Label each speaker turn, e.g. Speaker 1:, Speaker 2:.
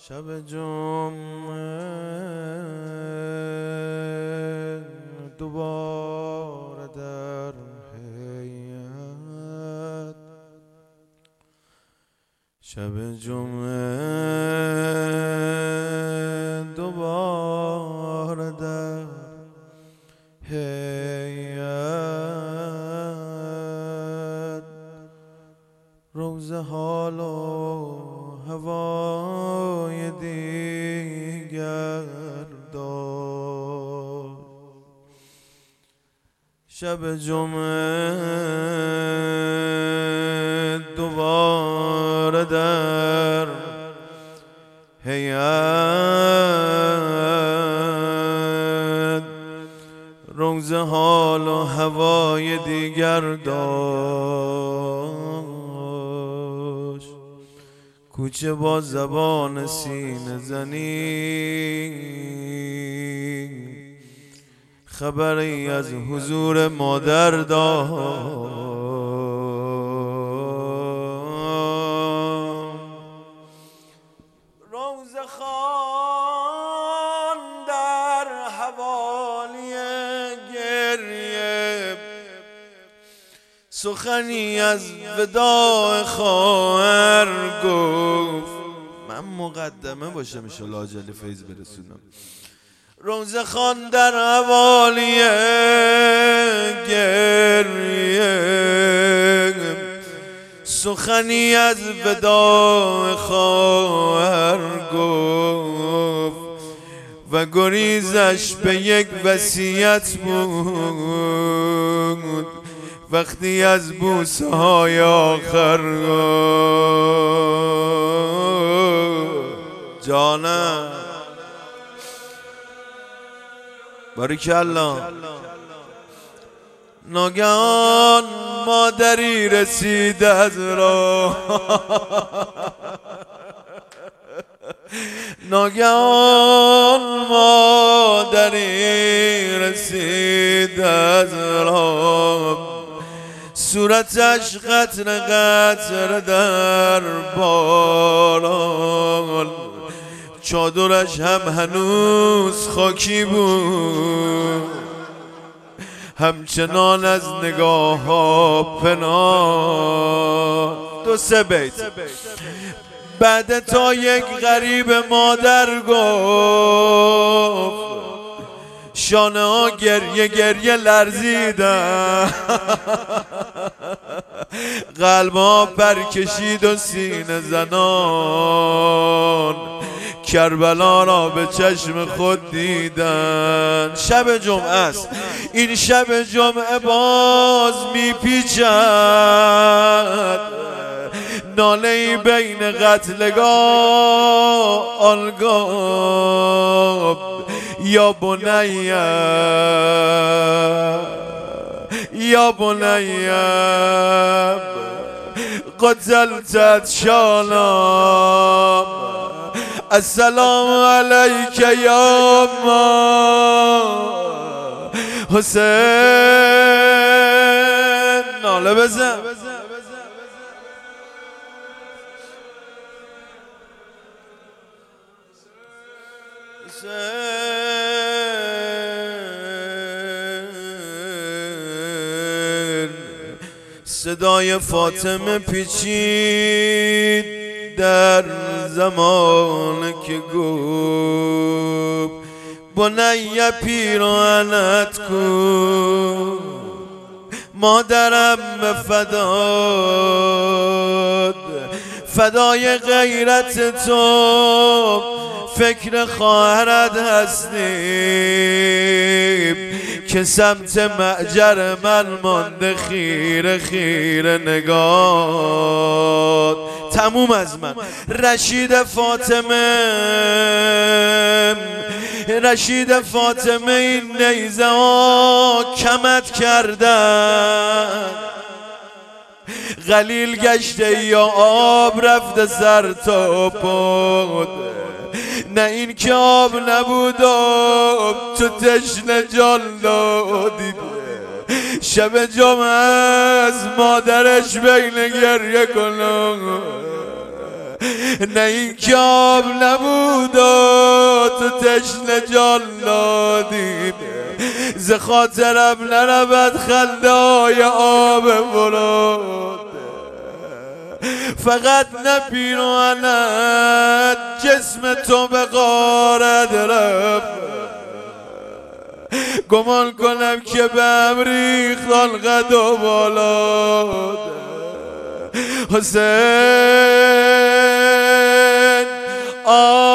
Speaker 1: شب جمعه دوباره در هیئت، شب جمعه دوباره در هیئت، روز حال و هوای دیگر داد. شب جمعه دوباره در هیئت، روز حال و هوای دیگر داشت. کوچه با زبان سینه زنی خبری از حضور مادر داشت. روز خوان در حوالی گریه، سخنی از وداع خواهر گفت. من مقدمه باشه میشه لاجل فیض برسونم. روز خوان در حوالی گریه، سخنی از وداع خواهر گفت و گریزش به یک وصیت بود. وقتی از بوسه های آخر جانم باریکالله، ناگهان مادری رسید از راه، ناگهان مادری رسید از راه، صورتش قطره قطره در باران، چادرش هم هنوز خاکی بود، همچنان از نگاه ها پنهان. دو سه بیت بعد تا یک غریب مادر گفت، شانه ها گریه گریه لرزیدن، قلب ها برکشید و سینه زنان کربلا را به چشم خود دیدن. شب جمعه است، این شب جمعه باز میپیچد ناله‌ای بین قتلگاه آنگاه. یا بنیه یا بنیه قتلتت شالام، السلام علیک یا ما حسین. ناله بزن صدای فاطمه پیچید در زمان که گفت بنیه پیراهنت کو، مادرم فداد، فدای غیرت تو فکر خواهرت هستیم که سمت معجر من مانده خیره خیره نگاه. تموم از من رشید فاطمه این نیزه ها کمت کردن، غلیل گشته یا آب رفته سر تا پود، نه این که آب نبود آب تو تشنه جان دادی. شب جمعه از مادرش بین گریه کنم، نه این که آب نبود و تو تشنه جلادی ز خاطرم نرود خندای آب مراد فقط نه پیراهنت جسم تو به غارت رفت گمان کنم که به امری خلقت و بالاد حسین